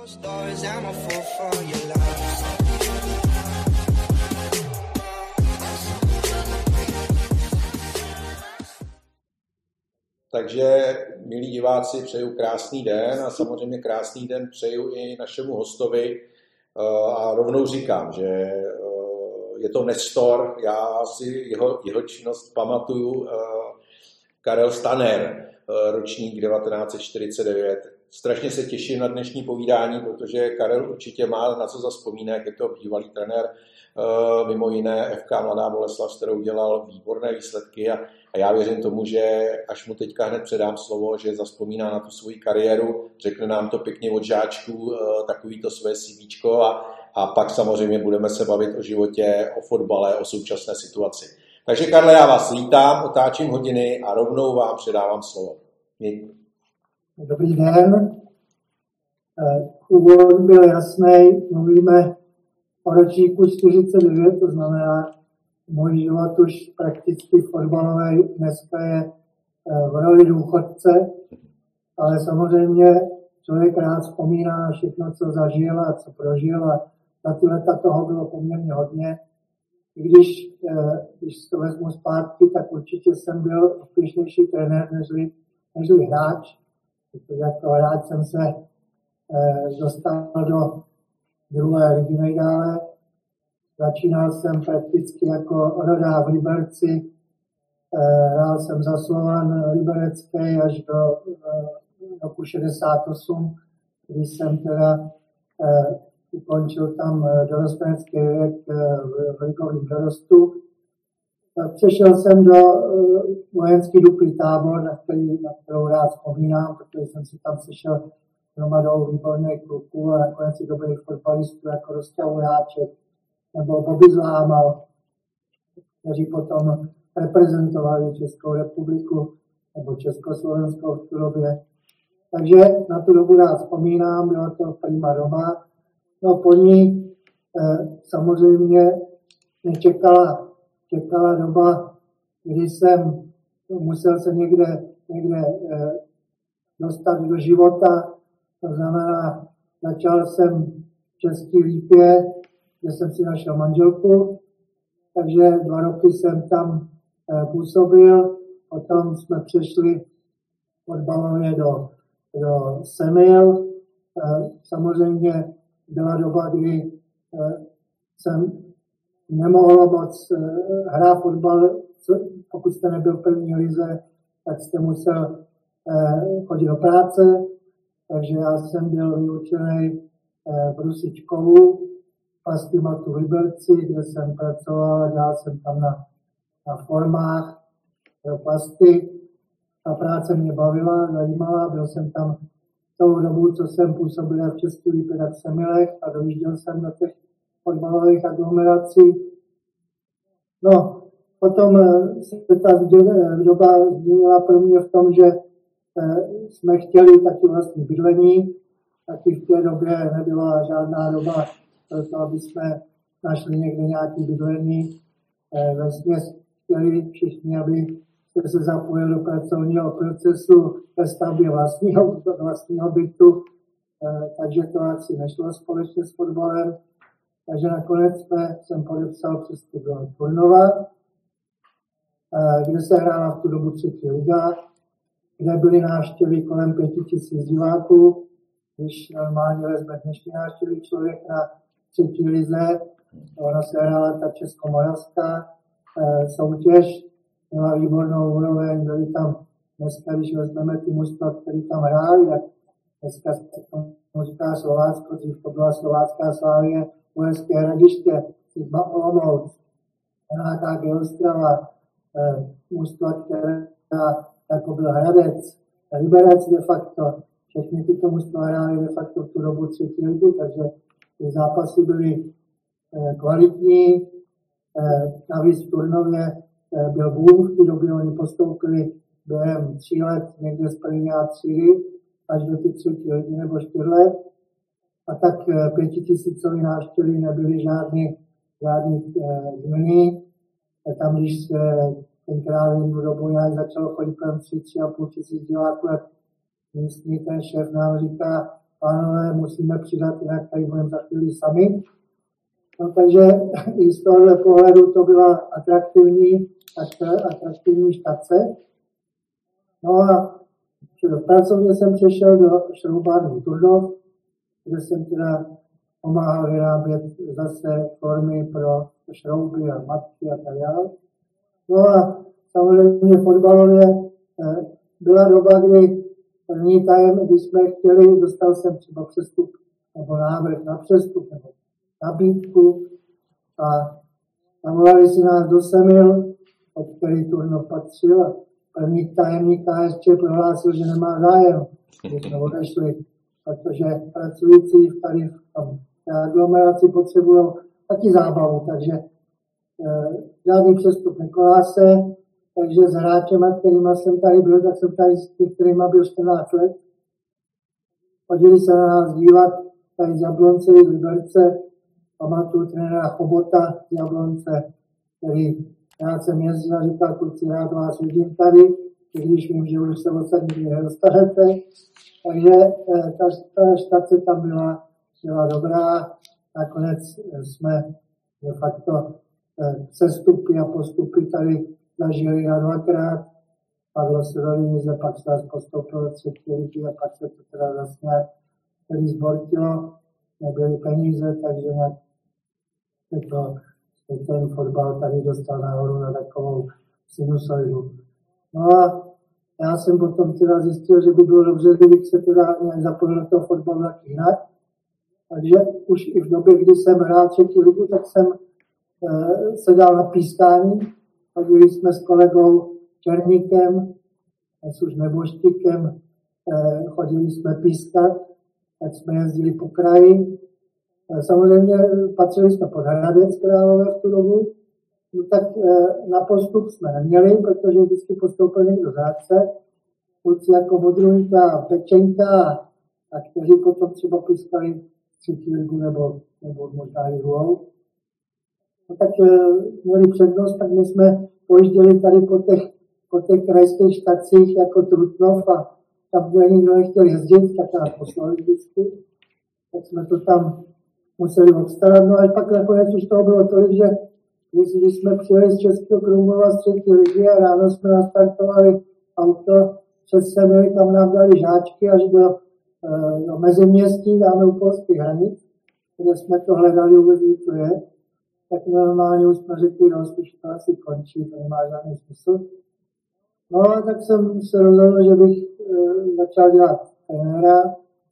Takže, milí diváci, přeju krásný den a samozřejmě krásný den přeju i našemu hostovi a rovnou říkám, že je to Nestor, já si jeho činnost pamatuju, Karel Staner, ročník 1949. Strašně se těším na dnešní povídání, protože Karel určitě má na co zavzpomínat, je to bývalý trenér, mimo jiné FK Mladá Boleslav, s kterou dělal výborné výsledky a já věřím tomu, že až mu teďka hned předám slovo, že zavzpomíná na tu svoji kariéru, řekne nám to pěkně od žáčků, takový to své CVčko a pak samozřejmě budeme se bavit o životě, o fotbale, o současné situaci. Takže Karle, já vás vítám, otáčím hodiny a rovnou vám předávám slovo. Dobrý den. Úvod byl jasný, mluvíme o ročníku 49, to znamená, můj život už prakticky fotbalový dneska je v roli důchodce, ale samozřejmě člověk rád vzpomíná na všechno, co zažil a co prožil a za ty leta toho bylo poměrně hodně. I když to vezmu zpátky, tak určitě jsem byl úspěšnější trenér než hráč, protože jako hráč jsem se dostal do druhé ligy nejdále. Začínal jsem prakticky jako rodák v Liberci, hrál jsem za Slovan liberecký až do roku 68, kdy jsem teda ukončil tam dorostenecký věk v ligovém dorostu. Přešel jsem do vojenský duplý tábor, na kterou rád vzpomínám, protože jsem si tam sešel hromadou výborných kluků a nakonec i dobrých fotbalistů jako Rostěv Háček nebo Bobby Zlámal, kteří potom reprezentovali Českou republiku nebo Československou v tu době. Takže na tu dobu rád vzpomínám, byla to prima doba. No po ní samozřejmě mě čekala doba, kdy jsem musel se někde dostat do života. To znamená, začal jsem v České Lípě, kde jsem si našel manželku, takže 2 roky jsem tam působil, potom jsme přešli fotbalově do Semil. Samozřejmě byla doba, kdy jsem nemohl moc hrát fotbal, pokud jste nebyl v první lize, tak jste musel chodit do práce, takže já jsem byl vyučený v Rusičkovu, Plastimatu v Liberci, kde jsem pracoval a dělal jsem tam na formách plasty. Ta práce mě bavila, zajímala, byl jsem tam celou dobu, co jsem působil v České Lípě, tak v Semilech a dojížděl jsem do těch fotbalových aglomerací. No, potom se ta doba změnila pro mě v tom, že jsme chtěli taky vlastní bydlení, taky v té době nebyla žádná doba pro to, aby jsme našli někde nějaké bydlení. Vesměs chtěli všichni, aby se zapojil do pracovního procesu ve stavbě vlastního bytu, takže to asi nešlo společně s fotbalem. Takže nakonec jsem podepsal přestup do Turnova, kde se hrála v tu dobu 3. liga, kde byly návštěvy kolem 5 000 diváků. Když normálně vezme dnešní návštěvy člověk na 3. lize, ona se hrála ta českomoravská soutěž, měla výbornou úroveň, byli tam dneska, když vezmeme ty mužstva, který tam hráli, tak dneska se tomu říká Slovácko, dřív to byla Slovácká Slávie, Uherské Hradiště, Olomouc, nějaká Ostrava, mužstva, která jako byl Hradec, Liberec de facto, všechny tyto mužstva hrály de facto v tu dobu 3. ligy, takže ty zápasy byly kvalitní, navíc v Turnově byl boom, v té době oni postoupili během 3 let někde z první a třídy až do ty 3. ligy nebo 4 let. A tak 5000 návštěvy nebyly žádný změny. Tam, když se tenkrát v dobu nějak začalo chodit kolem 3,5 tisíc diváků, tak místní ten šéf nám říká, pánové, musíme přidat, jinak tady budeme za chvíli sami. No, takže i z tohohle pohledu to byla atraktivní štace. No a pracovně jsem přešel do šroubárny Turnov, kde jsem teda pomáhal vyrábět zase formy pro šrouby a matky a tak dále. No a samozřejmě fotbalově byla doba, kdy první tajem, když jsme chtěli, dostal jsem třeba přestup nebo návrh na přestup nebo nabídku a zavolali si nás do Semil, od který Turnov patřil a první tajemník KSČ prohlásil, že nemá zájem, když jsme odešli, protože pracující tady v aglomeraci potřebují taky zábavu, takže žádný přestup nekoláse, takže s hráčema, kterýma jsem tady byl, tak jsem tady s kterýma byl 14 let. Chodili se na nás dívat tady z Jablonce, z Liberce, pamatuju trenéra Chobota z Jablonce, který rád jsem jezdil a říkal, kluci, rád vás vidím tady, i když vím, že už se odsaď nikdy nedostanete. Takže ta štace tam byla dobrá. Nakonec jsme de facto sestupy a postupy tady zažili na dvakrát. Padlo se do divize, pak se nás postoupilo třetí ligy a pak se to teda zase nějak celý zbortilo. Nebyly peníze, takže nějak ten fotbal tady dostal nahoru na takovou sinusoidu. No a já jsem potom teda zjistil, že by bylo dobře, kdybych se teda nějak zapojil do toho fotbalu tak jinak. Takže už i v době, kdy jsem hrál třetí ligu, tak jsem se dal na pískání. Chodili jsme s kolegou Černíkem, s už Neboštíkem, chodili jsme pískat, tak jsme jezdili po kraji. Samozřejmě patřili jsme pod Hradec Králové v tu dobu, no tak na postup jsme neměli, protože vždycky postoupil někdo z Hradce, kluci jako Modrunka, Pečenka, a kteří potom třeba pískali třetí ligu nebo možná i druhou. No tak měli přednost, tak my jsme pojížděli tady po těch krajských štacích jako Trutnov a tam, kde nikdo nechtěl jezdit, tak nás poslali vždycky. Tak jsme to tam museli obstarat. No a pak nakonec už toho bylo tolik, že když jsme přijeli z Českého Krumlova z třetí ligy a ráno jsme nastartovali auto přes Semily, tam nám dali žáčky až do Meziměstí, dáme u polských hranic, kde jsme to hledali, vůbec to je. Tak normálně už jsme řekli, no, už to asi končí, to nemá žádný smysl. No a tak jsem se rozhodl, že bych začal dělat trenéra.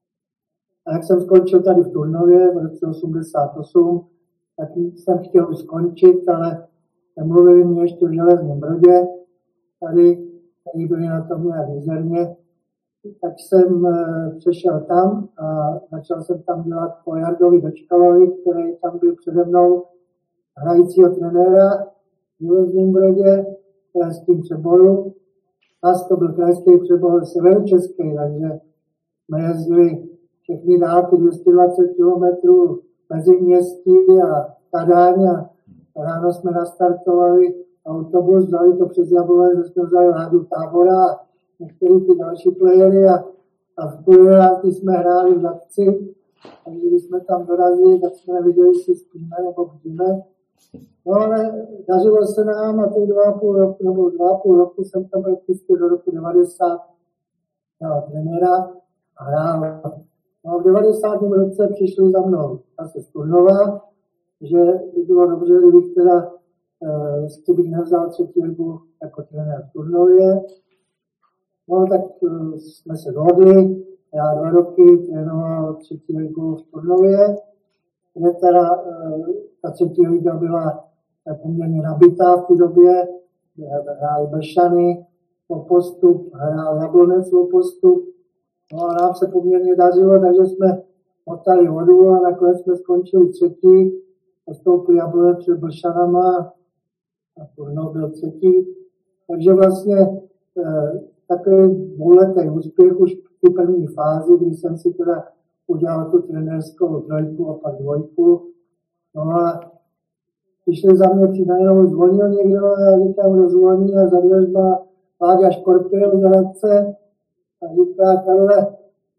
A jak jsem skončil tady v Turnově v roce 88, tak jsem chtěl už skončit, ale mluvili mě ještě v Železném Brodě, tady byli na tom nějak mizerně. Tak jsem přešel tam a začal jsem tam dělat po Jardovi Dočkalovi, který tam byl přede mnou hrajícího trenéra v Železném Brodě, v krajském přeboru. Nás to byl krajský přebor severočeský, takže jsme jezdili všechny dálky 220 km mezi městí a Kadaň a ráno jsme nastartovali autobus, vzali to přes Jablonec, že jsme vzali Ládu Tábora a některé ty další playery a v půlnoci jsme hráli v Labci, takže když jsme tam dorazili, tak jsme neviděli, jestli spíme nebo bdíme. No ale dařilo se nám a těch 2,5 roku jsem tam prakticky do roku 90 dělal trenéra a hrál. No v 90. roce přišli za mnou zase z Turnova, že by bylo dobře, kdybych teda jestli bych nevzal třetí ligu jako trenér v Turnově. No tak jsme se dohodli, já 2 roky trénoval třetí ligu v Turnově, kde teda ta třetí liga byla poměrně nabitá v té době, hráli Bršany o postup, hrál Jablonec o postup, no a nám se poměrně dařilo, takže jsme motali vodu a nakonec jsme skončili třetí, postoupil Jablonec před Bršanama a Turnov byl třetí, takže vlastně takový dvouletý úspěch už v té první fázi, kdy jsem si teda udělal tu trenérskou 3 a pak 2. No a přišli za mě, najednou zvonil někdo a já říkám, kdo zvoní a za dveřma Láďa Škorpil z Hradce a říká, Karole,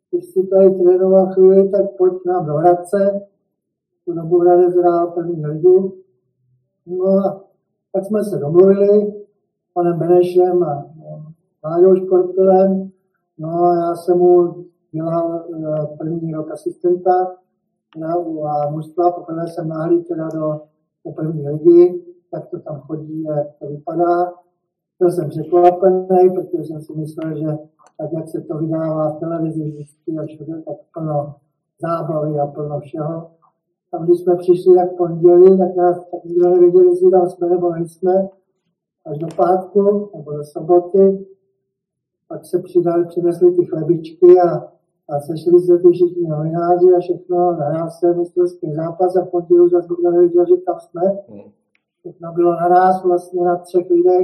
když si tady trénoval chvíli, tak pojď k nám do Hradce. Tu dobu Hradec hrál první ligu. No a tak jsme se domluvili s panem Benešem a Láďou Škorpilem. No a já jsem mu dělal první rok asistenta a mužstva, poprvé jsem náhlíd teda do první ligy, tak to tam chodí, jak to vypadá. Byl jsem překvapený, protože jsem si myslel, že tak, jak se to vydává v televizi vždycky a všude, tak plno zábavy a plno všeho. A když jsme přišli tak pondělí, tak nikdo nevěděli, jestli tam jsme nebo nejsme. Až do pátku nebo do soboty. Pak se přinesli ty chlebičky a sešli se ty všichni novináři a všechno. Nahrál se mistrovský zápas a v pondělí zase nikdo nevěděl, že tam jsme. Všechno bylo naráz vlastně na 3 lidech.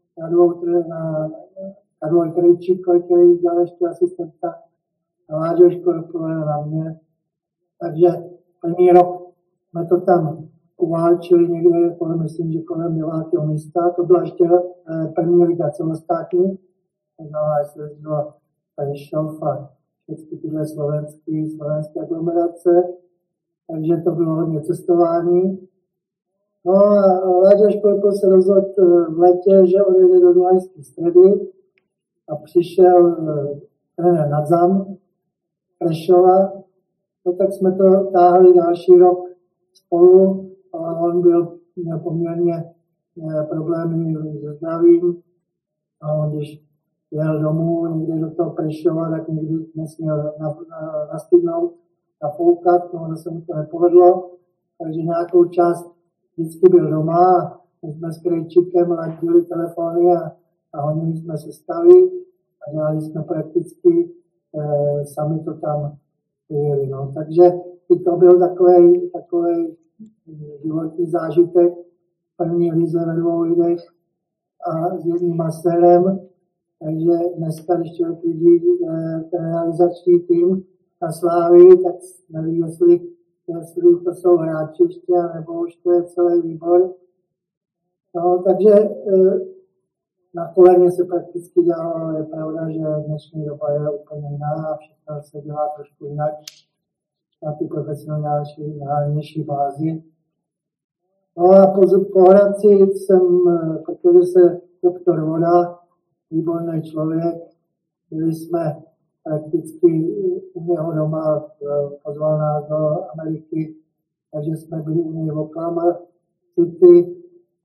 Na dvou Krejčíkovi, který dělal ještě asistenta. Na Láďou Škorpilem na mě. Takže první rok jsme to tam uválčili někde, myslím, že kolem 9. místa. To byla ještě první liga celostátní. Znamená, že se bylo Prešov a všechny tyhle slovenské aglomerace. Takže to bylo hodně cestování. No a Láďa Škorpil se rozhodl v létě, že odjede do Dunajské Stredy a přišel trenér Nadzam Prešova. No tak jsme to táhli další rok spolu, ale on měl poměrně problémy se zdravím a on když jel domů někde do toho Prešova, tak někdy nesměl nastydnout, nafoukat, no se mu to nepovedlo, takže nějakou část vždycky byl doma, my jsme s Krejčíkem ladili telefony a honili jsme sestavy a dělali jsme prakticky sami to tam jeli. No. Takže i to byl takový životní zážitek v první lize ve 2 lidech a s jedním masérem. Takže dneska, když člověk vidí ten realizační tým na Slávii, tak neví, jestli to jsou hráči ještě, nebo už to je celý výbor. No, takže na koleně se prakticky dělalo, ale je pravda, že dnešní doba je úplně jiná a všechno se dělá trošku jinak na ty profesionálnější bázi. No a po Hradci jsem, protože se doktor Voda, výborný člověk, byli jsme prakticky u něho doma, pozval nás do Ameriky, takže jsme byli u něj v Oklahoma City.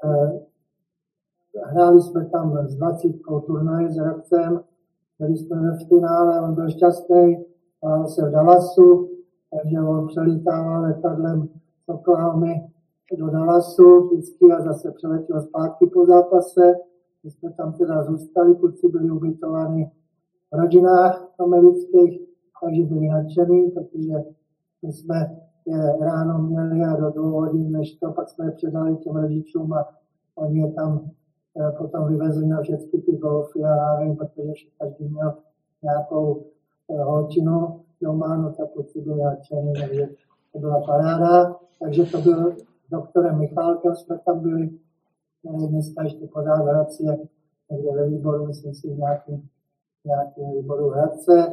Hráli jsme tam s 20 turnaj s Hradcem, byli jsme ve finále, on byl šťastný, hrál se v Dallasu, takže on přelítával letadlem z Oklahomy do Dallasu vždycky a zase přeletěl zpátky po zápase. My jsme tam teda zůstali, kluci byli ubytováni v rodinách amerických, takže byli nadšení, protože my jsme je ráno měli a do 2 hodin, než to pak jsme je předali těm rodičům a oni je tam potom vyvezli na všechny ty golfy a já nevím, protože každý měl nějakou holčinu doma, no tak kluci byli nadšení, takže to byla paráda. Takže to byl s doktorem Michálkem, jsme tam byli, dneska ještě pořád v Hradci, někde ve výboru, myslím si, v nějakém výboru v Hradce.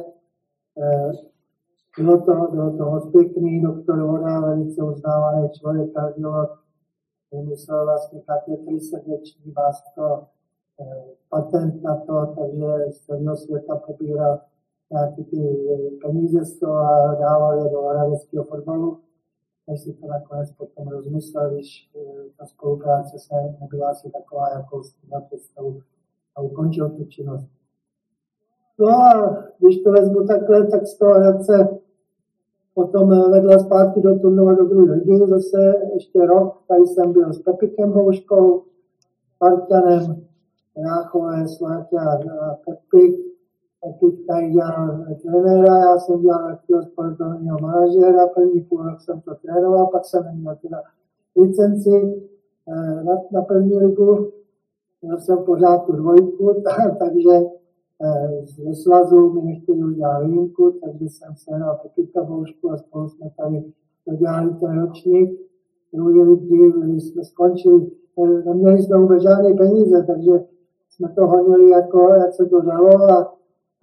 Bylo to moc pěkný, doktor Voda, velice uznávaný člověk, kardiolog, vymyslel vlastně katetry srdeční, vásko, patent na to, takže z celého světa pobíral nějaké ty peníze z toho a dával je do hradeckého fotbalu. Než si to nakonec potom rozmyslel, když ta spolupráce se nebyla asi taková, jakou si na představu a ukončil tu činnost. No a když to vezmu takhle, tak z toho Hradce potom vedla zpátky do turnova do 2. ligy, zase ještě rok, tady jsem byl s Pepikem Houškou, Spartanem, Jáchové, Sláťa a Pepik. Pepik tady dělal trenéra, já jsem dělal takového sportovního manažera, první půl rok jsem to trénoval, pak jsem neměl teda licenci na první ligu, měl jsem pořád tu 2, takže ze svazu mi nechtěli udělat výjimku, takže jsem se na Pepika Boušku a spolu jsme tady dodělali ten ročník. Druhý lidi jsme skončili, neměli jsme vůbec žádné peníze, takže jsme to honili, jako, jak se to dalo a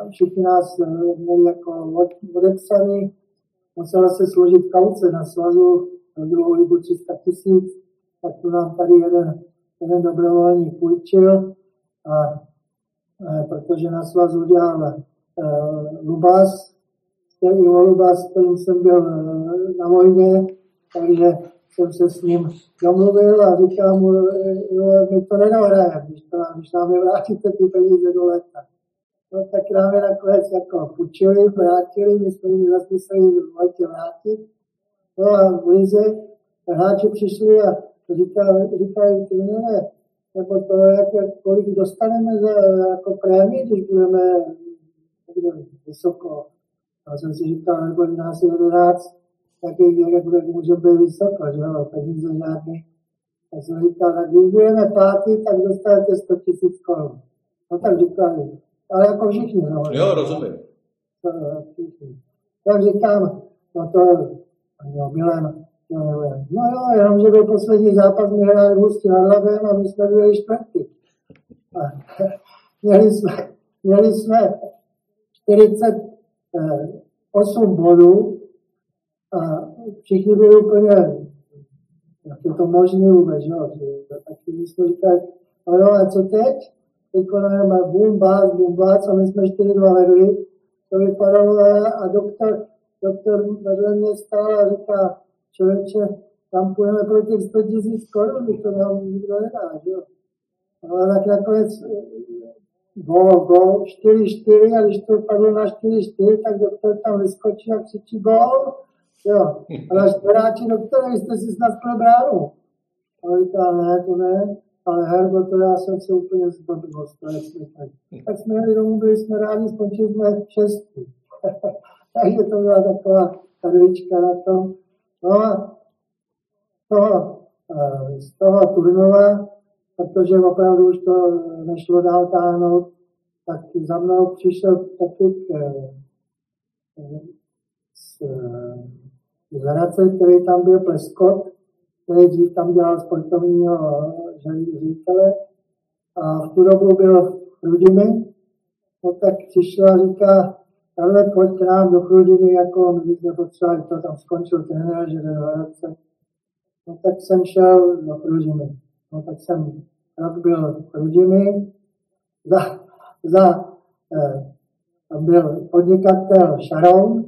všichni nás měli jako odepsaný. Musela se složit kauce na svazu na druhou ligu 300 000, tak tu nám tady jeden dobrovolník půjčil, a protože na svazu dělal Lubas, s kterým jsem byl na vojně, takže jsem se s ním domluvil a říkám mu, my to nedohrajeme, když nám nevrátíte ty peníze do léta. No tak nám je nakonec jako půjčili, vrátili, my jsme jim zase museli v létě vrátit. No a v lize hráči přišli a říkají, ne, nebo to, kolik dostaneme za jako prémii, když budeme vysoko. A jsem si říkal, nebo nás je 11, tak jak může být vysoko, že jo, peníze žádný. Tak jsem říkal, tak když budeme platit, tak dostanete 100 000 korun. No tak říkali, ale jako všichni. No, jo, rozumím. Tak říkám, no to, jo, Milan, no jo, jenomže byl poslední zápas, my hráli Hustí nad Labem a my jsme byli čtvrtý. Měli jsme 48 bodů a všichni byli úplně, jak je to možné vůbec, jo. Tak my jsme říkali, no jo, a co teď? Teď máme bum, bác, a my jsme 4-2 vedli. To vypadalo a doktor vedle mě stál a říká, člověče, tam půjdeme pro těch 100 000 korun, to nám nikdo nedá, že jo. Ale tak nakonec gól, 4-4, a když to padlo na 4-4, tak doktor tam vyskočí a křičí gól, jo. A náš hráči, doktore, vy jste si snad pro bránu. A říká, ne, to ne, ale Herbo, to já jsem se úplně zblbl, tak jsme jeli domů, byli jsme rádi, skončili jsme 6. Takže to byla taková perlička na tom. No a z toho turnova, protože opravdu už to nešlo dál táhnout, tak za mnou přišel taky z Hradce, který tam byl Pleskot, který dřív tam dělal sportovního ředitele a v tu dobu byl v Chrudimi, no tak přišel a říká, ale pojď k nám do Chrudimi, jako my jsme potřebovali, to tam skončil trenér, že jde do Hradce. No tak jsem šel do Chrudimi. No tak jsem rok byl v Chrudimi, tam byl podnikatel Sharon,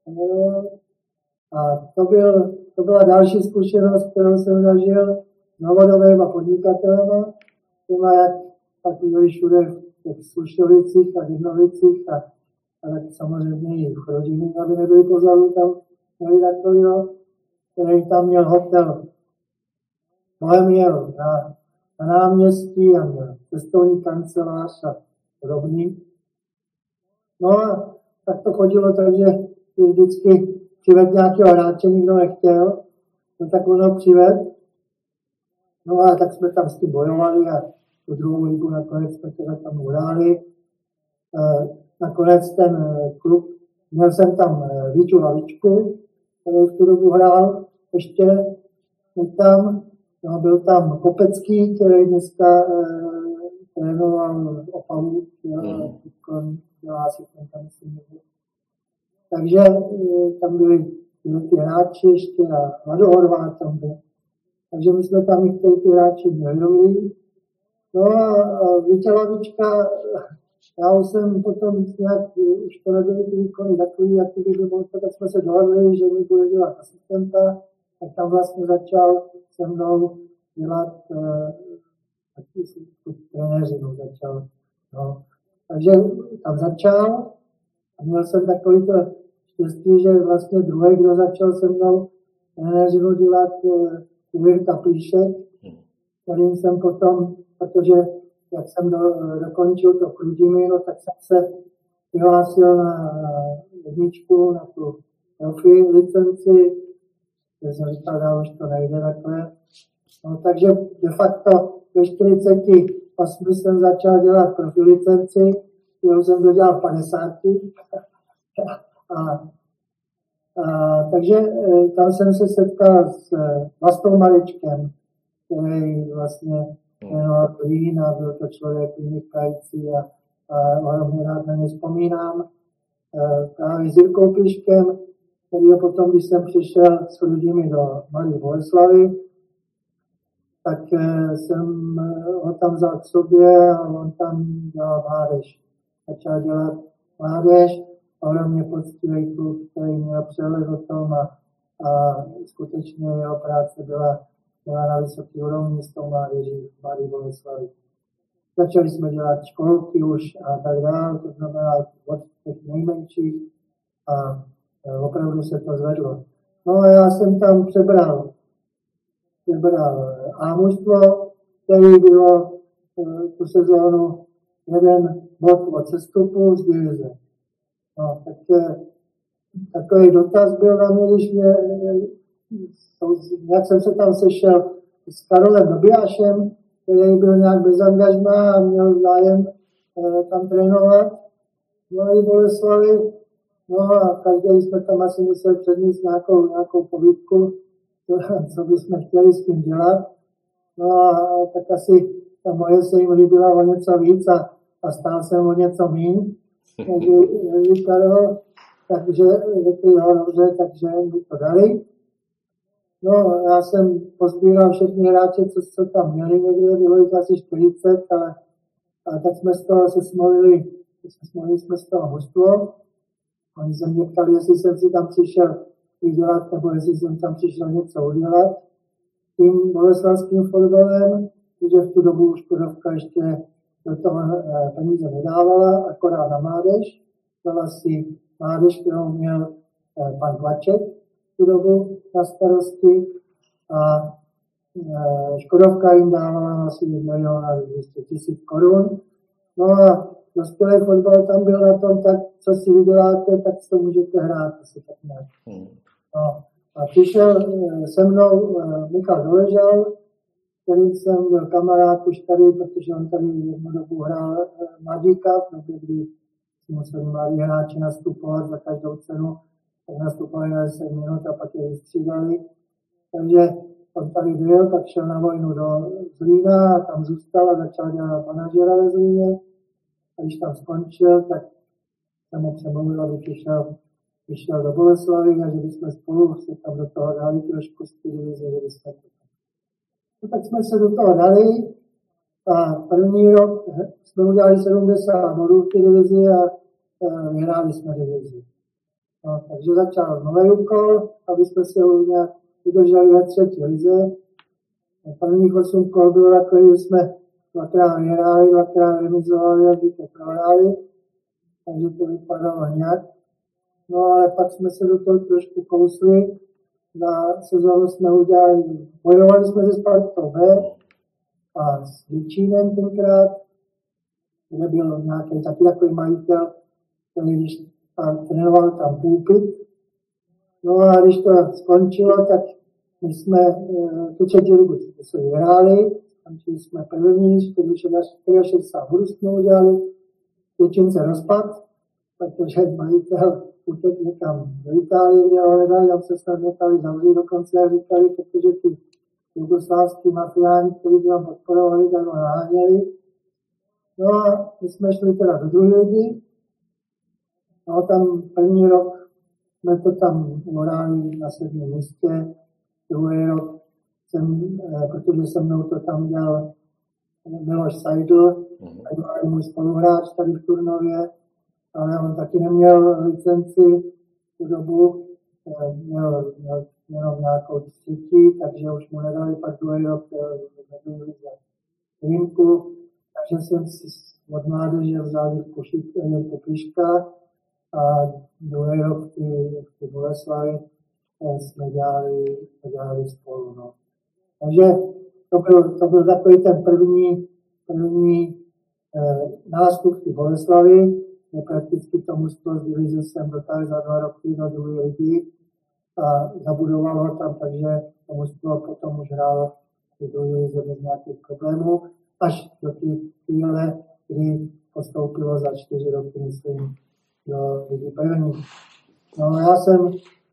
a to byla další zkušenost, kterou jsem zažil s novodobýma podnikatelema, těma jak tak byli všude v těch Slušovicích a Vidnovicích a tak samozřejmě i v Chrudimi, aby nebyli pozadu, tam měli takovýho, který tam měl hotel Bohemian na náměstí a měl cestovní kancelář a podobný. No a tak to chodilo tak, že vždycky přived nějakého hráče, nikdo nechtěl, no tak on ho přived. No a tak jsme tam s tím bojovali a tu druhou ligu nakonec jsme teda tam uhráli. Nakonec ten klub, měl jsem tam Víťu Lavičku, který v tu dobu hrál ještě tam. No, byl tam Kopecký, který dneska trénoval Opavu, dělá si tam myslím. Takže tam byli ty hráči ještě a Vlado Horváth tam byl. Takže my jsme tam některé ty hráči měli. No a Víťa Lavička, já už jsem potom nějak, už to nebyly ty výkony takový, jak by bylo, tak jsme se dohodli, že mi bude dělat asistenta, tak tam vlastně začal se mnou dělat taky trenéři, začal. No. Takže tam začal a měl jsem takový to štěstí, že vlastně druhý, kdo začal se mnou trenéři dělat, Jirka Plíšek, kterým jsem potom, protože jak jsem dokončil to Chrudimi, no tak jsem se přihlásil na jedničku, na tu profi licenci, kde jsem říkal, že už to nejde takhle. No, takže de facto ve 48 jsem začal dělat profi licenci, kterou jsem dodělal v 50. Takže tam jsem se setkal s Vlastou Maričkem, který vlastně jmenoval Lín a byl to člověk vynikající a ohromně rád na ně vzpomínám. Právě s Jirkou Pliškem, kterýho potom, když jsem přišel s lidmi do Malé Boleslavy, tak jsem ho tam vzal k sobě a on tam dělal mládež. Začal dělat mládež, ohromně poctivý kluk, který měl přehled o tom a skutečně jeho práce byla na vysoké úrovni s tou mládeží v Malé Boleslavi. Začali jsme dělat školky už a tak dále, to znamená od těch nejmenších a opravdu se to zvedlo. No a já jsem tam přebral A-mužstvo, který bylo tu sezónu jeden bod od sestupu z divize. No, tak takový dotaz byl na mě, když jak jsem se tam sešel s Karolem Dobijášem, který byl nějak bez angažmá a měl zájem tam trénovat v Malé Boleslavi. No a každý jsme tam asi museli přednést nějakou povídku, co bychom chtěli s tím dělat. No a tak asi ta moje se jim líbila o něco víc a stál jsem o něco míň. Takže Karol, takže řekli, no dobře, takže mi to dali. No, já jsem pozbíral všechny hráče, co tam měli někde, bylo jich asi 40, ale tak jsme z toho se smolili jsme z toho mužstvo. Oni se mě ptali, jestli jsem si tam přišel vydělat, nebo jestli jsem tam přišel něco udělat. Tím boleslavským fotbalem, protože v tu dobu už Škodovka ještě do toho peníze nedávala, akorát na mládež. Dala si mládež, kterou měl pan Tlaček v tu dobu na starosti a Škodovka jim dávala asi 1 200 000 korun. No a dospělý fotbal tam byl na tom, tak co si vyděláte, tak to můžete hrát. Asi tak nějak. No. A přišel se mnou Michal Doležal, kterým jsem byl kamarád už tady, protože on tady jednu dobu hrál mladíka, kdy museli mladí hráči nastupovat za každou cenu, tak nastupovali na 10 minut a pak je vystřídali. Takže on tady byl, tak šel na vojnu do Zlína a tam zůstal a začal dělat manažera ve Zlíně. A když tam skončil, tak jsem mu přemluvil, aby přišel do Boleslavy a že bychom spolu se tam do toho dali trošku z té divize, že bychom to. No, tak jsme se do toho dali a první rok jsme udělali 70 bodů v té divizi a vyhráli jsme divizi. No, takže začal nový úkol, aby jsme se nějak udrželi ve 3. lize. Prvních 8 kol bylo takový, že jsme 2krát vyhráli, 2krát remizovali a to prohráli. Takže to vypadalo nějak. No ale pak jsme se do toho trošku kousli. Na sezónu jsme bojovali jsme se Spartou B a s Vyčínem tenkrát, kde byl nějaký taky takový majitel, který když tam trénoval tam Půlpit. No a když to skončilo, tak my jsme tu 3. ligu se vyhráli, skončili jsme první, 64 bodů jsme udělali, Vyčín se rozpad, protože majitel utek někam do Itálie, kde ho hledali, tam se snad nechali zavřít dokonce, jak říkali, protože ty jugoslávský mafiáni, kteří tam podporovali, tak ho naháněli. No a my jsme šli teda do 2. ligy. No tam první rok jsme to tam uhráli na 7. místě. Druhý rok protože se mnou to tam dělal Miloš Seidl, a můj spoluhráč tady v Turnově, ale on taky neměl licenci tu dobu, měl jenom nějakou 3, takže už mu nedali pak druhý rok za výjimku, takže jsem si od mládeže vzal Jirku Pliška a druhý rok v té Boleslavi jsme dělali spolu. No. Takže to byl takový ten první nástup v té Boleslavi. Prakticky to mužstvo z divize jsem dotáhl za 2 roky do 2. ligy a zabudoval ho tam, takže to mužstvo potom už hrálo v 2. lize bez nějakých problémů, až do té chvíle, kdy postoupilo za 4 roky, myslím, do ligy první. No já jsem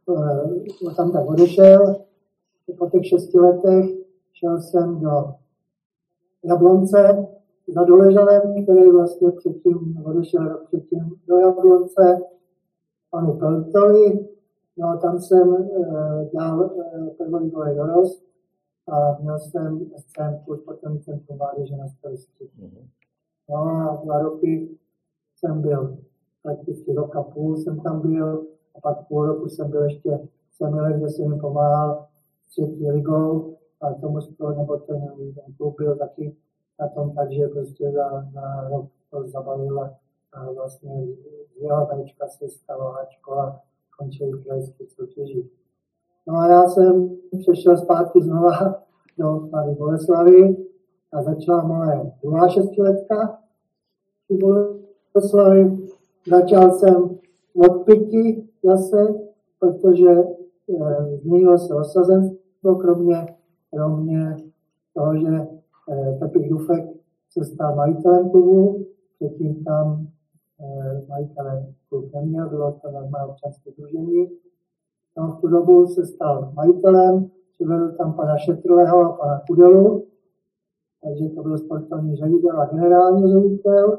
tam tak odešel, po těch 6 letech šel jsem do Jablonce, za Doležalem, který vlastně předtím odešel rok předtím do Jablonce, panu Peltovi. No a tam jsem dělal prvoligový dorost a měl jsem scénku sportovní centrum mládeže na starosti. No a 2 roky jsem byl, prakticky rok a půl jsem tam byl a pak půl roku jsem byl ještě v Semilech, kde jsem jim pomáhal s 3. ligou a tomu nebo ten klub byl taky na tom, takže prostě na rok to zabalil a vlastně z jeho bečka se stala škola, končili v krajských soutěžích. No a já jsem přešel zpátky znova do Mladé Boleslavy a začala moje druhá 6letka v Boleslavy. Začal jsem od 5 zase, protože změnilo se osazenstvo, kromě toho, že Pepik Dufek se stal majitelem klubu, předtím tam majitelem klub neměl, bylo to normální občanské sdružení. No, v tu dobu se stal majitelem, přivedl tam pana Šetrového a pana Kudelu, takže to byl sportovní ředitel a generální ředitel.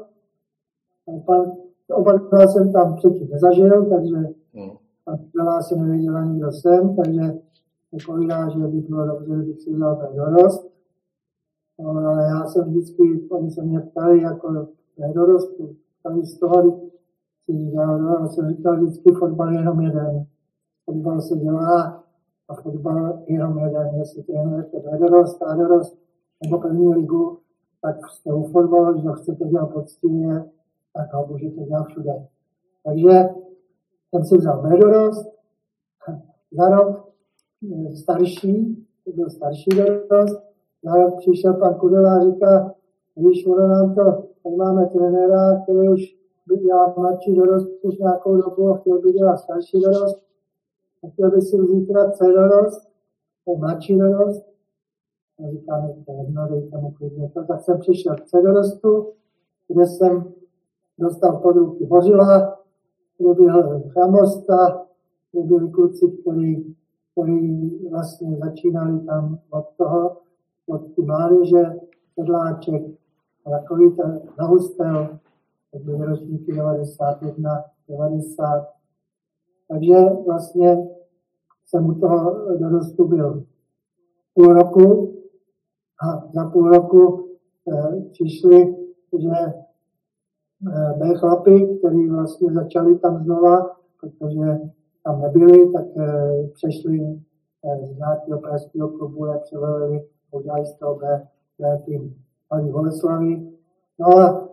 Oba jsem tam předtím nezažil, takže pan Kudela se nevěděl ani kdo jsem, takže povídá, že by bylo dobře, kdybych si vzal ten dorost. No, ale já jsem vždycky, oni se mě ptali jako nedorostu, tady z toho si dělal, jsem říkal vždycky fotbal jenom jeden. Fotbal se dělá a fotbal jenom jeden. Jestli trénujete nedorost, a dorost nebo první ligu, tak jste u fotbalu, když ho chcete dělat poctivě, tak ho můžete dělat všude. Takže jsem si vzal nedorost, za rok starší, to byl starší dorost, za rok přišel pan Kudela a říká, když ono nám to, tak máme trenéra, který už dělá mladší dorost už nějakou dobu a chtěl by dělat starší dorost, a chtěl by si vzít teda C dorost, to je mladší dorost, a říkáme, to je jedno, dejte mu klidně to, tak jsem přišel k C dorostu, kde jsem dostal pod ruky Bořila, kde byl Chramosta, kde byli kluci, kteří vlastně začínali tam od ty mládeže, Sedláček, a takový ten Zahustel, to byly ročníky 91, 90. Takže vlastně jsem u toho dorostu byl půl roku a za půl roku přišli, že mé chlapi, kteří vlastně začali tam znova, protože tam nebyli, tak přešli z nějakého pražského klubu, jak se velili, udělali z toho B tým Mladé Boleslavy. No a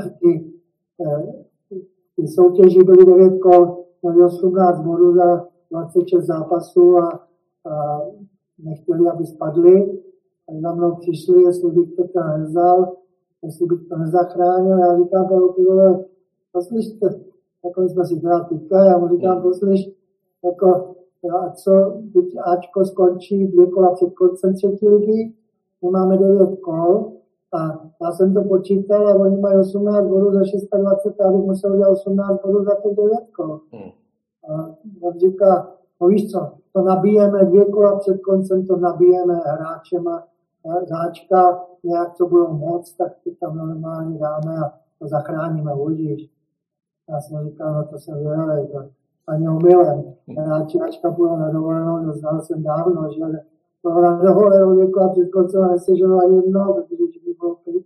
ty soutěži byly 9 kol, měli 18 bodů za 26 zápasů a nechtěli, aby spadli. A za mnou přišli, jestli bych to tam nevzal, jestli bych to nezachránil. Já říkám, Pavel, poslyšte, jako jsme si teda týkali, já mu říkám, poslyš, jako, a co, teď Ačko skončí 2 kola před koncem 3. ligy, my máme 9 kol a já jsem to počítal a oni mají 18 bodů za 26 a abych musel udělat 18 bodů za těch 9 kol. A on říká, no víš co, to nabijeme 2 kola před koncem, to nabijeme hráčema, Záčka, nějak co budou moc, tak to tam normálně dáme a to zachráníme, uvidíš. Já jsem říkal, no to jsem věděl, to ani omylem. Hráčka budou na dovolenou, to znal jsem dávno, že to na dovolenou 2 kola před koncem a nestěžoval ani jedno, protože už by bylo klid.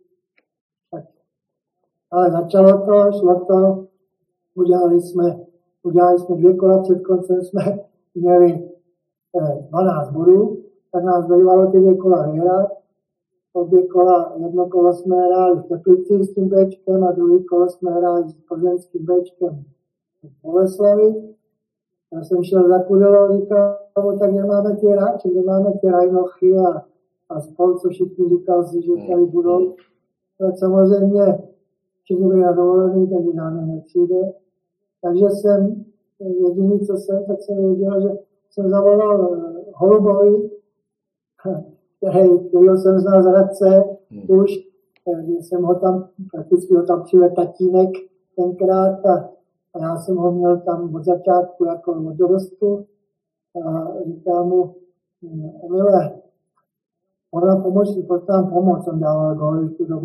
Ale začalo to, šlo to, udělali jsme 2 kola před koncem, jsme měli 12 bodů, tak nás bývalo ty 2 kola vyhrát. Jedno kolo jsme hráli v Teplicích s tím Bčkem a druhý kolo jsme hráli s plzeňským Bčkem v Boleslavi. Já jsem šel za Kudelou, říkal, tak nemáme ty hráči, nemáme ty Rajnochy a spol, co všichni říkal si, že tady budou. Tak samozřejmě všichni byli na dovolený, takže žádný nepřijde. Takže jsem jediný, co jsem, tak jsem věděl, že jsem zavolal Holubovi, kterýho jsem znal z Hradce už, jsem ho tam, prakticky ho tam přived tatínek tenkrát a já jsem ho měl tam od začátku jako od dorostu a říkám mu, Emile, ona pojď nám pomoct, on dával góly v tu dobu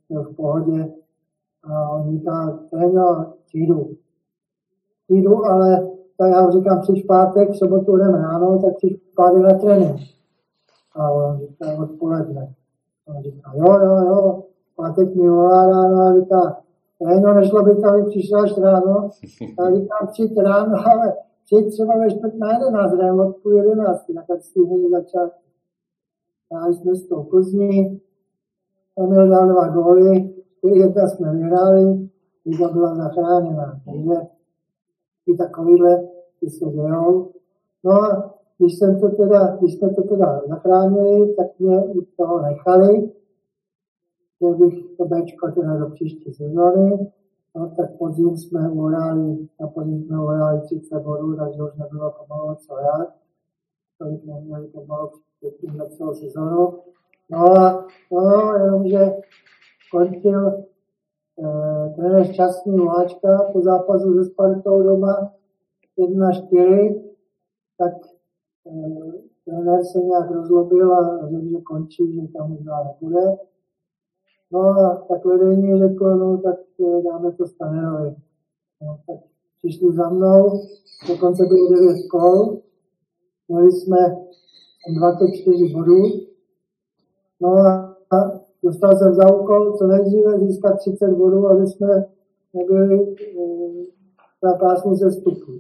byl v pohodě. A on říká, tréno, přijdu, ale tak já říkám, přijď v pátek, v sobotu jdeme ráno, tak přijď v pátek na trénink. A on říká, odpoledne. A on říká, jo, pátek mi volá ráno a říká, tréno, nešlo by to, aby přišla až ráno. A říkám, přijď ráno, ale přijď třeba ve 10:45, ráno od 10:30, tak stihne začát. A jsme s tou Plzní, tam měl dal 2 góly, 4-1 jsme vyhráli, liga byla zachráněna. Takže i takovýhle ty se dějou. No a když jsme to teda zachránili, tak mě u toho nechali, že bych to Bčko teda do příští sezóny. No, tak podzim jsme uhráli 30 bodů, takže už nebylo pomalu co hrát. Tolik neměli pomalu předtím celou sezónu. No, jenomže skončil trenér Šťastný Vláčka po zápasu se Spartou doma 1-4, tak trenér se nějak rozlobil a řekl, že končí, že tam už dál nebude. No a tak vedení řeklo, no tak dáme to Stanerovi. No, tak přišli za mnou, dokonce bylo 9 kol, měli jsme 24 bodů. No a dostal jsem za úkol co nejdříve získat 30 bodů, aby jsme nebyli na pásmu sestupu.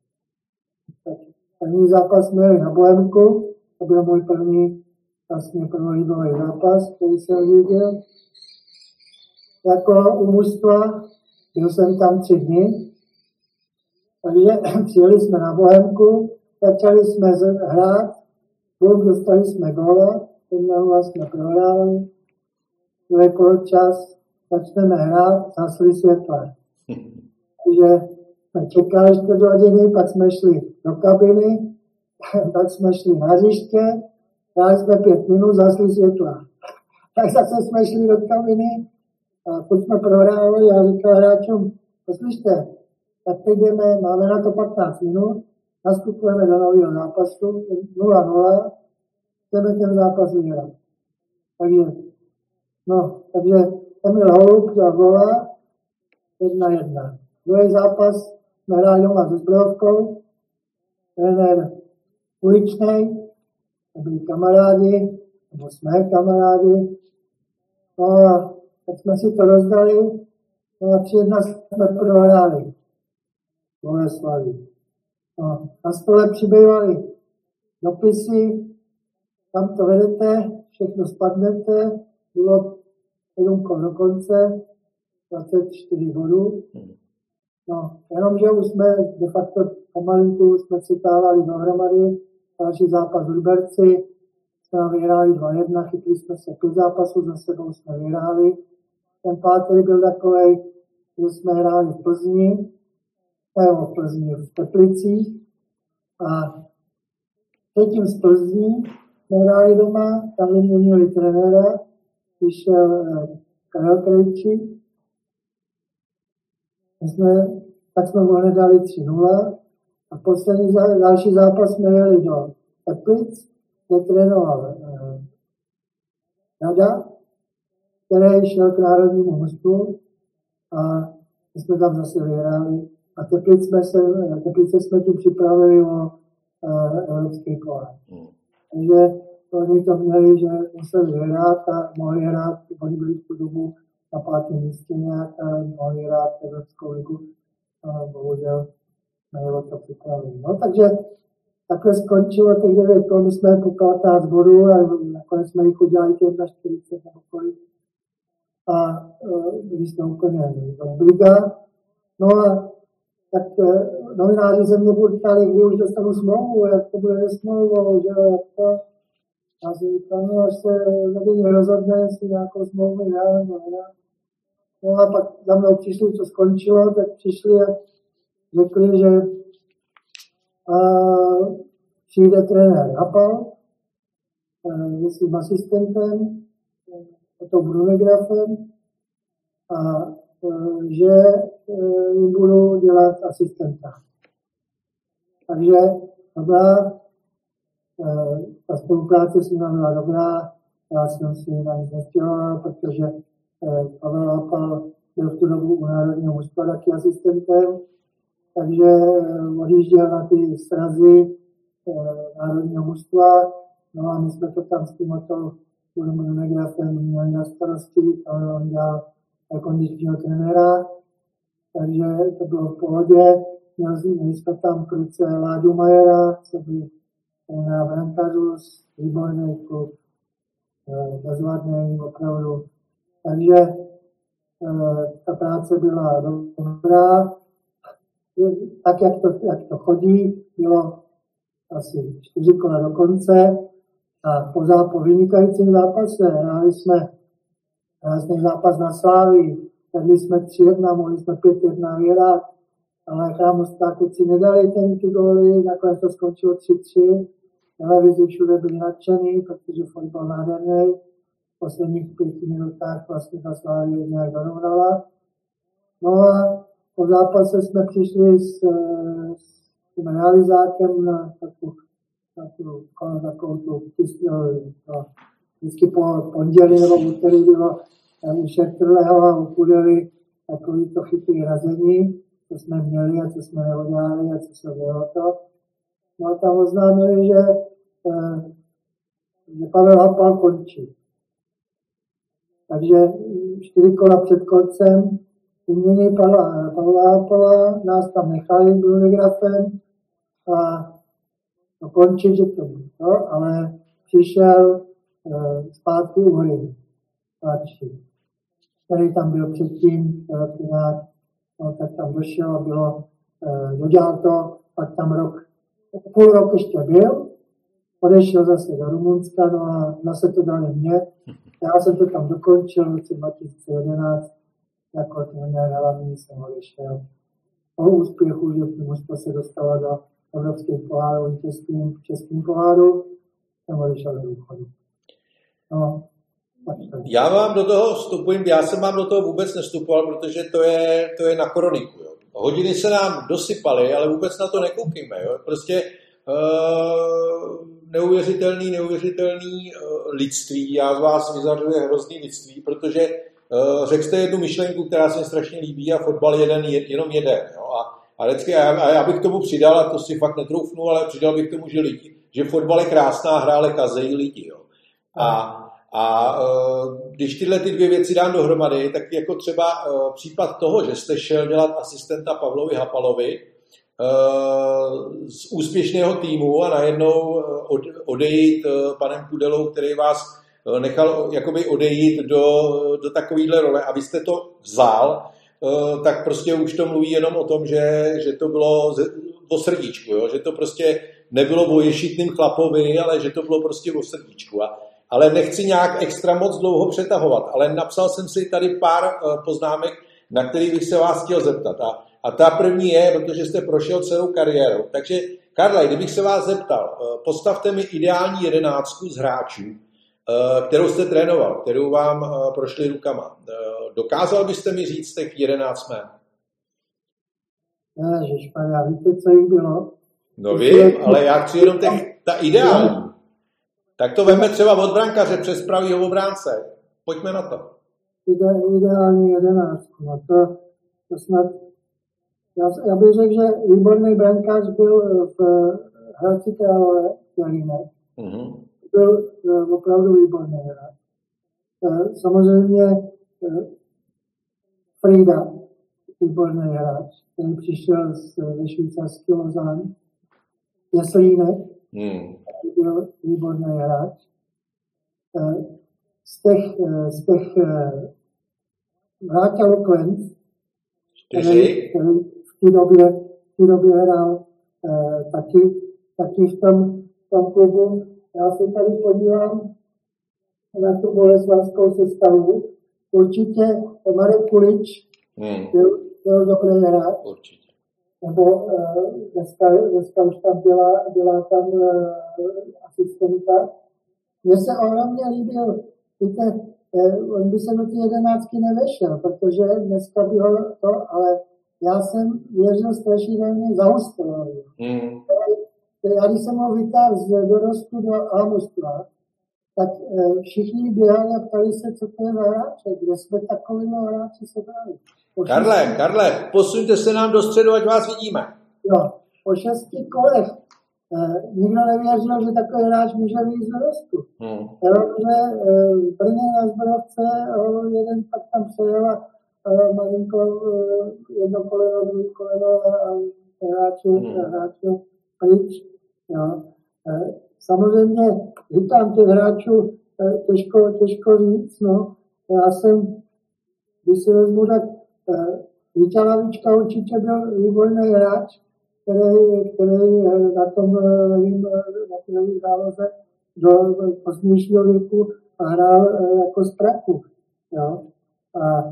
První zápas měli na Bohemku, to byl můj první ligový zápas, který jsem viděl. Jako u mužstva, byl jsem tam 3 dny, takže přijeli jsme na Bohemku, začali jsme hrát, dostali jsme góla, 1-0 jsme prohrávali, druhý poločas, začneme hrát, zasli světla. Takže jsme čekali 4 hodiny, pak jsme šli do kabiny, pak jsme šli na hřiště, hráli jsme 5 minut, zasli světla. Tak zase jsme šli do kabiny, a pokud jsme prohrávali, já říkal hráčům, poslyšte, tak teď jdeme, máme na to 15 minut, nastupujeme do nového zápasu, 0-0, chceme ten zápas vyhrát. Takže Emil Holub dal góla, 1-1. Druhý zápas jsme hráli doma se Zbrojovkou, trenér Uličnej, byli kamarádi, nebo jsme kamarádi, no a tak jsme si to rozdali, no a 3-1 jsme prohráli Boleslaví. No, na stole přibývaly dopisy, tam to vedete, všechno spadnete, bylo 7 kol do konce, 24 bodů. No, jenomže už jsme de facto pomalinku jsme přitávali dohromady, další zápas v Liberci, jsme vyhráli 2-1, chytli jsme se 5 zápasů, za sebou jsme vyhráli. Ten pátý byl takovej, že jsme hráli v Plzni, v Teplicích a třetím z Plzní jsme hráli doma, tam vyměnili trenéra, přišel Karel Krejčí. Tak jsme mu dali 3-0 a poslední další zápas jsme jeli do Teplic, kde trénoval Rada, který šel k národnímu mužstvu a my jsme tam zase vyhráli. A Teplice jsme tím připravili o evropský pohár. Takže oni to měli, že museli vyhrát a mohli hrát, oni byli v tu dobu na 5. místě nějak a mohli hrát Evropskou ligu. A bohužel nejelo to připravili. No, takže takhle skončilo těch 9 kol, my jsme po 15 bodů a nakonec jsme jich udělali 41 nebo kolik. A byli jsme úplně liga. No a tak novináři se mě ptali, kdy už dostanu smlouvu, jak to bude se smlouvou, že jak to. Já si říkám, no až se vedení rozhodne, jestli nějakou smlouvu dá, nebo nedá. No a pak za mnou přišli, co skončilo, tak přišli a řekli, že přijde trenér Hapal se svým asistentem, to Brunegrafem, a že jim budu dělat asistenta. Takže dobrá, ta spolupráce s ním byla dobrá, já jsem si na nic nestěhoval, protože Pavel Hápal byl v tu dobu u národního mužstva taky asistentem, takže odjížděl na ty srazy národního mužstva, no a my jsme to tam s tímto Negrafem měli na starosti, ale on dělal kondičního trenéra, takže to bylo v pohodě. Měli jsme tam kluce Láďu Majera, co byl trenéra brankářů, výborný klub, bezvadný opravdu. Takže ta práce byla dobrá. Tak, jak to chodí, bylo asi 4 kola do konce a po vynikajícím zápase hráli jsme krásný zápas na Slávii. Vedli jsme 3-1, mohli jsme 5-1 vyhrát, ale chrámostáci nedali ty góly, nakonec to skončilo 3-3. Televizi všude byli nadšený, protože fotbal nádherný. V posledních 5 minutách vlastně ta Slávie nějak dorovnala. No a po zápase jsme přišli s tím realizákem na takovou tu vždycky po pondělí nebo úterý bylo u Šetrleho a u Kudely takový to chytrý razení, co jsme měli a co jsme neudělali a co se bylo to. No a tam oznámili, že Pavel Hápal končí. Takže 4 kola před koncem vymění Pavla Hápala, nás tam nechali Brunegrafem a končí, že to bylo, ale přišel zpátky Uhry, který tam byl předtím, no, tak tam došel a bylo, dodělal to, pak tam půl rok ještě byl, odešel zase do Rumunska, no a zase to dali mě. Já jsem to tam dokončil v roce 2011, jako trenér hlavní jsem odešel. Po úspěchu, že mužstvo se dostalo do evropských pohárů, českým poháru, jsem odešel do důchodu. No, já vám do toho vstupuji, já jsem vám do toho vůbec nevstupoval, protože to je na kroniku. Jo. Hodiny se nám dosypaly, ale vůbec na to nekoukíme. Jo. Prostě neuvěřitelný lidství. Já z vás vyzařuji hrozný lidství, protože řekl jste jednu myšlenku, která se mi strašně líbí a fotbal jenom jeden. Jo. A vždycky, já bych k tomu přidal, a to si fakt netroufnu, ale přidal bych k tomu, že fotbal je krásná hra, ale kazejí lidi. Jo. A když tyhle ty dvě věci dám dohromady, tak jako třeba případ toho, že jste šel dělat asistenta Pavlovi Hápalovi z úspěšného týmu a najednou odejít panem Kudelou, který vás nechal jakoby odejít do takovéhle role a vy jste to vzal, tak prostě už to mluví jenom o tom, že to bylo o srdíčku, jo? Že to prostě nebylo o ješitným chlapovi, ale že to bylo prostě o srdíčku. Ale nechci nějak extra moc dlouho přetahovat, ale napsal jsem si tady pár poznámek, na který bych se vás chtěl zeptat. A ta první je, protože jste prošel celou kariéru. Takže, Karle, kdybych se vás zeptal, postavte mi ideální 11 z hráčů, kterou jste trénoval, kterou vám prošli rukama. Dokázal byste mi říct těch 11 jmén? Ježišmarja, víte, co jim bylo? No vím, ale já chci jenom ta ideální. Tak to veme třeba od brankaře přes pravýho obránce. Pojďme na to. Ideální 11. No to snad... Já bych řekl, že výborný brankář byl v Hradci Králové, Jelínek. Byl opravdu výborný hráč. Samozřejmě Frida, výborný hráč, který přišel ze švýcarský Lausanne. Jeslínek, byl výborný hráč. Z těch Vráťa Loklenc, který v té době hrál taky v tom klubu. Já se tady podívám na tu boleslavskou sestavu. Určitě Marek Kulič byl dobrý hráč. Určitě. Nebo dneska už tam byla tam asistenta. Mně se ohromně líbil, víte, on by se do té 11 nevešel, protože dneska by ho to, ale já jsem věřil strašidelně za Hostelovi. Já když jsem ho vytáhl z dorostu do A-mužstva, tak všichni běhali a ptali se, co to je za hráče, kde jsme takovými hráči se brali. Karle, posuňte se nám do středu, ať vás vidíme. Jo, po 6 kolech nikdo nevěřil, že takový hráč může vyjít z dorostu. Protože v Brně na Zbrojovce jeden pak tam přejel a malinko jedno koleno, druhý koleno a hráče pryč. Jo. Samozřejmě říkám těch hráčů těžko říct. No. Já jsem, když si vezmu, tak Víťa Lavička určitě byl výborný hráč, který na tom záloze do pozdějšího věku hrál jako z prachu. Jo. A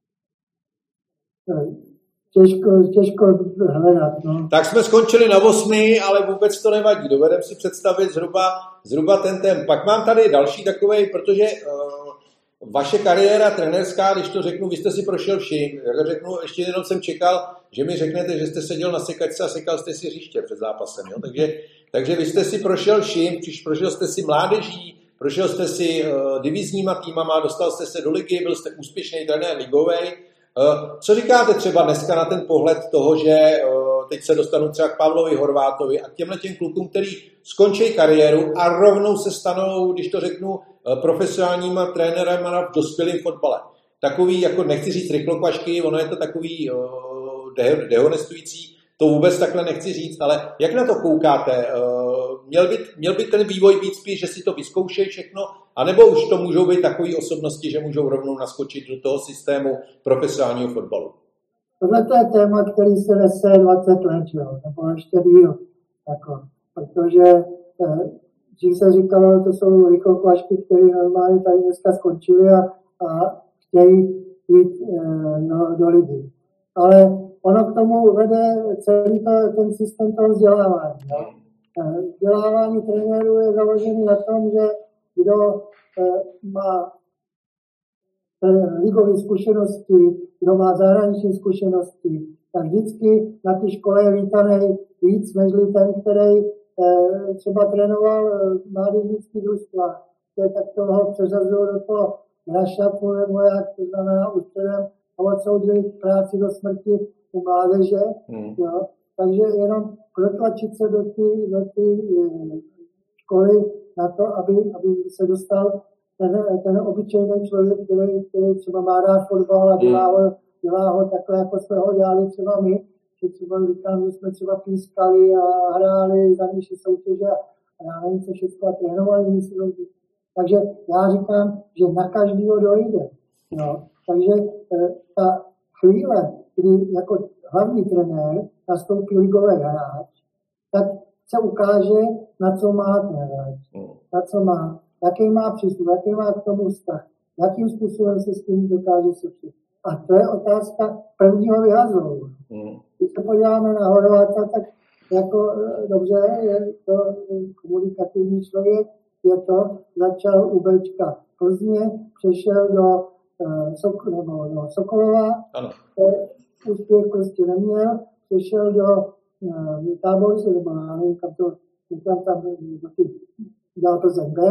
těžko hledat. No. Tak jsme skončili na 8, ale vůbec to nevadí. Dovedeme si představit zhruba ten temp. Pak mám tady další takovej, protože vaše kariéra trenérská, když to řeknu, vy jste si prošel vším. Jak řeknu, ještě jenom jsem čekal, že mi řeknete, že jste seděl na sekačce a sekal jste si hřiště před zápasem. Jo? Takže vy jste si prošel vším, prošel jste si mládeží, prošel jste si divizníma týmama, dostal jste se do ligy, byl jste úspěšný trenér ligovej. Co říkáte třeba dneska na ten pohled toho, že teď se dostanu třeba k Pavlovi Horvátovi a k těmhle těm klukům, který skončí kariéru a rovnou se stanou, když to řeknu, profesionálníma trenérem v dospělém fotbale. Takový, jako nechci říct rychlokvašky, ono je to takový dehonestující, to vůbec takhle nechci říct, ale jak na to koukáte? Měl by ten vývoj být spíš, že si to vyzkoušejí všechno, anebo už to můžou být takové osobnosti, že můžou rovnou naskočit do toho systému profesionálního fotbalu? Tohle je téma, který se nese 20 let, jo, nebo ještě díl. Protože dřív se říkalo, to jsou rychlokvašky, které normálně tady dneska skončily a chtějí jít do ligy. Ale ono k tomu vede celý ten systém toho vzdělávání. Jo. Vzdělávání trenérů je založený na tom, že kdo má ligové zkušenosti, kdo má zahraniční zkušenosti, tak vždycky na té škole je vítaný víc než ten, který třeba trénoval mládežnický družstva, tak toho přeřazují do toho hrašapu nebo jak, to znamená už předem odsoudili práci do smrti u mládeže, jo. Takže jenom protlačit se do té školy na to, aby se dostal ten obyčejný člověk, který třeba má rád fotbal a dělá ho takhle, jako jsme ho dělali třeba my, že třeba říkám, že jsme třeba pískali a hráli za nižší soutěže a já nevím, co všechno a trénovali. Takže já říkám, že na každého dojde. No. Takže ta chvíle, kdy jako hlavní trenér nastoupí ligový hráč, tak se ukáže, na co má ten hráč. Na co má, jaký má přístup, jaký má k tomu vztah, jakým způsobem se s tím dokáže sešit. A to je otázka prvního vyhazování. Když se podíváme na Horváta, tak jako dobře, je to komunikativní člověk, začal u Bčka Plzně, přešel do Sokolova, úspěch prostě neměl, přešel do Táborce, nebo nevím, kam tam dělal Plzeň B,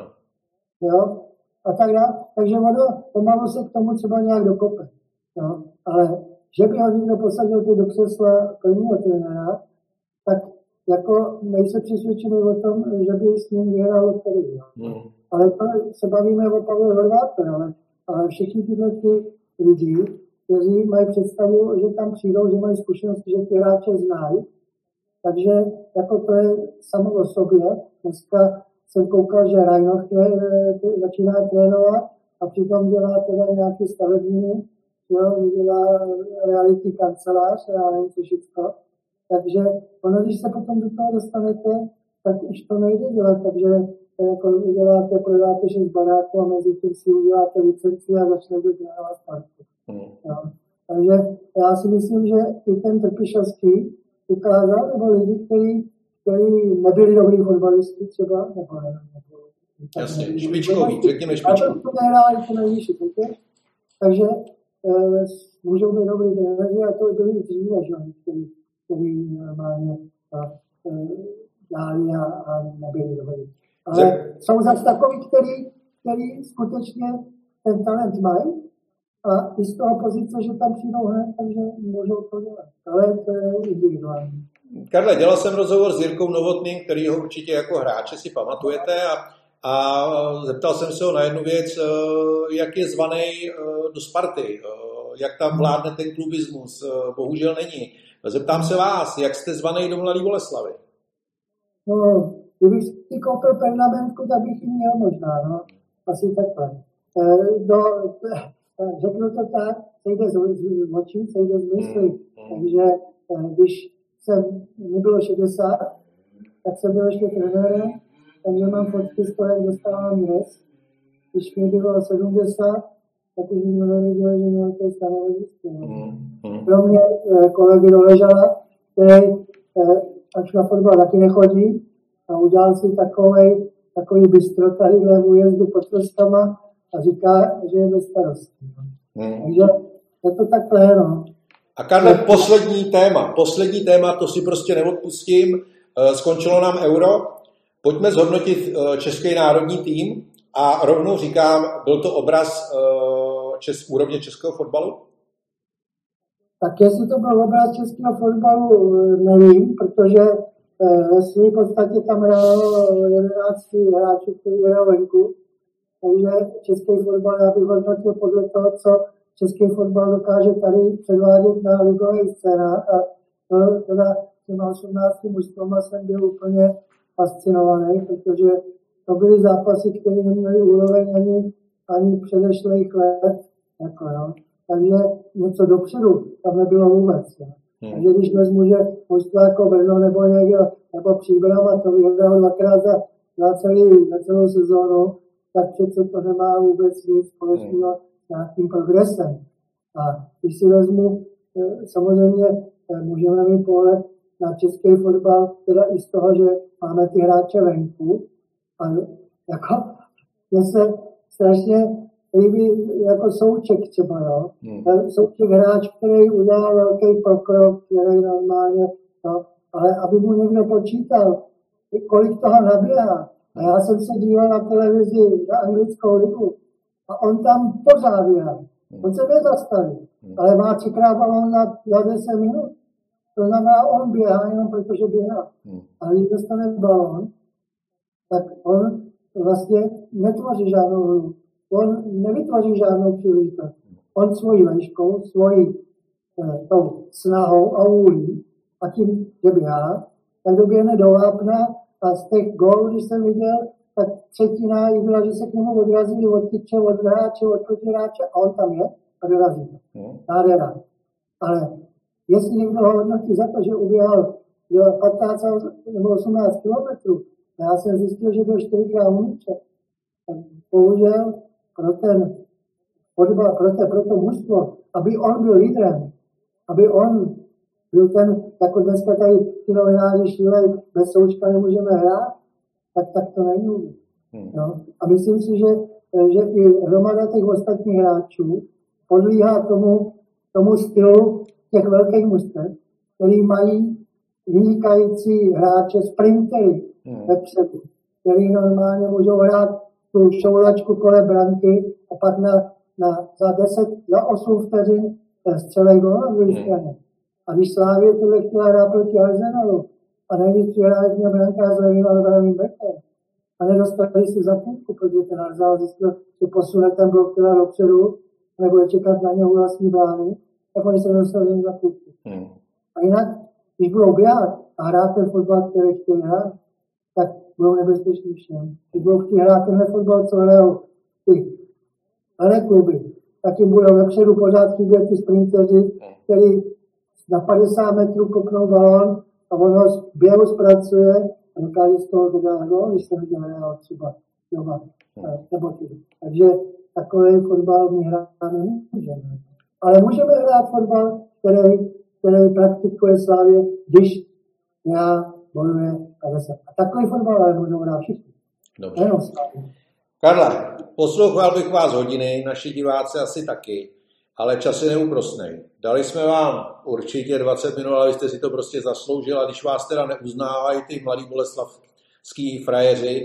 jo, a tak dále. Takže ono pomalu se k tomu třeba nějak dokope. Jo. Ale že by ho někdo posadil do křesla prvního trenéra, tak jako nejsem přesvědčený o tom, že by s ním vyhrál který. Ale se bavíme o Pavlu Horvátovi, ale všichni tyhle lidi, kteří mají představu, že tam přijdou, že mají zkušenosti, že ty hráče znají. Takže jako to je samo o sobě. Dneska jsem koukal, že Rajnoch začíná trénovat a přitom dělá teda nějaké stavebniny, že dělá reality kancelář, já nevím, co všechno. Takže ono, když se potom do toho dostanete, tak už to nejde dělat, takže jako uděláte, prodáte 6 baráků a mezi tím si uděláte licenci a začnete trénovat Spartu. Takže já si myslím, že i ten Trpišovský ukázal, nebo lidi, kteří nebyli dobrý fotbalisti třeba, nebo jasně, špičkový, řekněme špičkový. To nehráli to nejvyšší soutěž, takže můžou být dobrý trenéři a to byli dříve, který normálně dělali a nebyli dobrý. Ale jsou zase takový, který skutečně ten talent mají a i z toho pozice, že tam přijdou hned, takže můžou to dělat. Ale to je individuální. Karle, dělal jsem rozhovor s Jirkou Novotným, který ho určitě jako hráče si pamatujete a zeptal jsem se ho na jednu věc, jak je zvaný do Sparty, jak tam vládne ten klubismus, bohužel není. Zeptám se vás, jak jste zvaný do Mladé Boleslavi? No, kdybych si koupil pernamentku, tak bych ji měl možná, no. Asi takhle. Řeknu to tak, sejde z očí, sejde z mysli. Takže když mi bylo 60, tak jsem byl ještě trenérem, takže mám fotky z toho, jak dostávám dnes. Když mi bylo 70, tak už mi nevěděl, že nějaké stanové zjistí. Pro mě kolegy Doležala, který až na fotbal taky nechodí a udělal si takový bistro tadyhle v újezdu pod Trskama a říká, že je bez starostí. Takže je to takhle, no. A Karle, poslední téma, to si prostě neodpustím. Skončilo nám Euro. Pojďme zhodnotit český národní tým a rovnou říkám, byl to obraz úrovně českého fotbalu? Tak jestli to byl obraz českého fotbalu, nevím, protože ve své podstatě tam hrálo 11 hráčů, kteří hrál venku. Takže český fotbal, já bych hodnotil podle toho, co český fotbal dokáže tady předvádět na ligové scénách. A to teda těma 18 mužstvama jsem byl úplně fascinovaný, protože to byly zápasy, které neměly úroveň ani předešlých let. Jako, no. Takže něco dopředu tam nebylo vůbec. Takže když vezmu, že mužstva jako Brno nebo Příbram to vyhrál dvakrát za celou sezónu, tak přece to nemá vůbec nic společného s nějakým progresem. A když si vezmu, samozřejmě můžeme mít pohled na český fotbal, teda i z toho, že máme ty hráče venku, ale jako mně se strašně líbí jako Souček třeba, jo. Souček hráč, který udělal velký pokrok, který normálně, no, ale aby mu někdo počítal, kolik toho nabírá. A já jsem se díval na televizi na anglickou ligu a on tam pořád běhá. On se nezastaví, ale má 3krát balón za 10 minut. To znamená, on běhá jenom protože běhá. Ale když dostane balón, tak on vlastně netvoří žádnou hru. On nevytvoří žádnou příležitost. On svojí vejškou, svojí tou snahou a vůlí a tím, že běhá, tak doběhne do vápna a z těch gólů, když jsem viděl, tak třetina jich byla, že se k němu odrazili od tyče, od hráče, od protihráče a on tam je a dorazí. Nádhera. Ale jestli někdo ho hodnotí za to, že uběhal 15 nebo 18 kilometrů, já jsem zjistil, že byl 4krát umíče. Bohužel pro to mužstvo, aby on byl lídrem, aby on byl ten, jako dneska tady ty novináři šílej, bez Součka nemůžeme hrát, tak to není. No. A myslím si, že i hromada těch ostatních hráčů podlíhá tomu stylu těch velkých mužstev, který mají vynikající hráče, sprintery vepředu, který normálně můžou hrát tu šoulačku kolem branky a pak za 8 vteřin střelej gól na druhé straně. A když Slávě tohle chtěla hrát proti Arsenalu a nejvíc přihrávek měl brankář s levým a levým bekem a nedostali si za půlku, protože ten Arsenal zjistil, že posune ten blok teda dopředu nebo je čekat na něho vlastní brány, tak oni se dostali za půlku. A jinak, když budou běhat a hrát ten fotbal, který chtějí hrát, tak budou nebezpeční všem. Když budou chtít hrát tenhle fotbal, co hrajou ty kluby, tak jim budou vepředu pořád chybět ty sprinteři, který na 50 metrů kopnou balón a on ho běhu zpracuje a dokáže z toho dodat gól, když se viděl hrát třeba doma nebo ty. Takže takový fotbal my hrát nemůžeme. Ale můžeme hrát fotbal, který praktikuje Slávě, když já bojuje a zase. A takový fotbal ale můžou hrát všichni. Dobře. Karle, poslouchal bych vás hodiny, naši diváci asi taky, ale čas je neúprosnej. Dali jsme vám určitě 20 minut, ale vy jste si to prostě zasloužil a když vás teda neuznávají ty mladí boleslavský frajeři,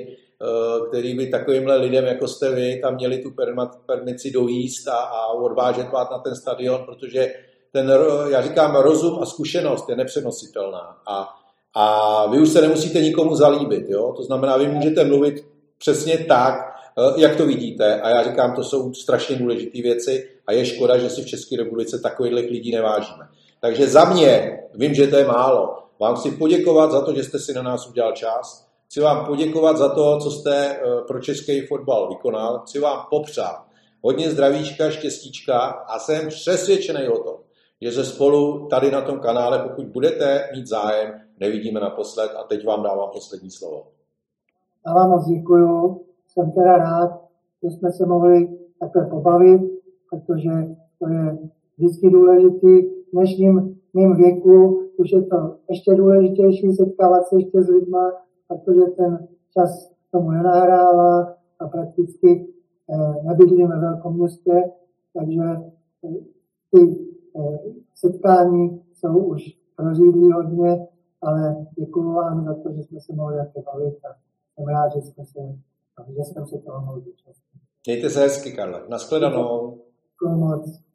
který by takovýmhle lidem, jako jste vy, tam měli tu permici dojíst a odvážet vás na ten stadion, protože já říkám, rozum a zkušenost je nepřenositelná. A vy už se nemusíte nikomu zalíbit. Jo? To znamená, vy můžete mluvit přesně tak, jak to vidíte. A já říkám, to jsou strašně důležité věci a je škoda, že si v České republice takových lidí nevážíme. Takže za mě, vím, že to je málo, vám chci poděkovat za to, že jste si na nás udělal čas. Chci vám poděkovat za to, co jste pro český fotbal vykonal. Chci vám popřát hodně zdravíčka, štěstíčka a jsem přesvědčený o tom, že se spolu tady na tom kanále, pokud budete mít zájem, nevidíme naposled. A teď vám dávám poslední slovo. Já vám moc děkuju. Jsem teda rád, že jsme se mohli takhle pobavit, protože to je vždycky důležitý. V dnešním mým věku už je to ještě důležitější setkávat se ještě s lidma, protože ten čas tomu nenahrává a prakticky nebydlíme v velkém městě, takže ty setkání jsou už prořídlí hodně, ale děkuju vám za to, že jsme se mohli také bavit a jsem rád, že jsem se toho mohl zúčastnit. Mějte se hezky, Karle. Nashledanou. Děkuju moc.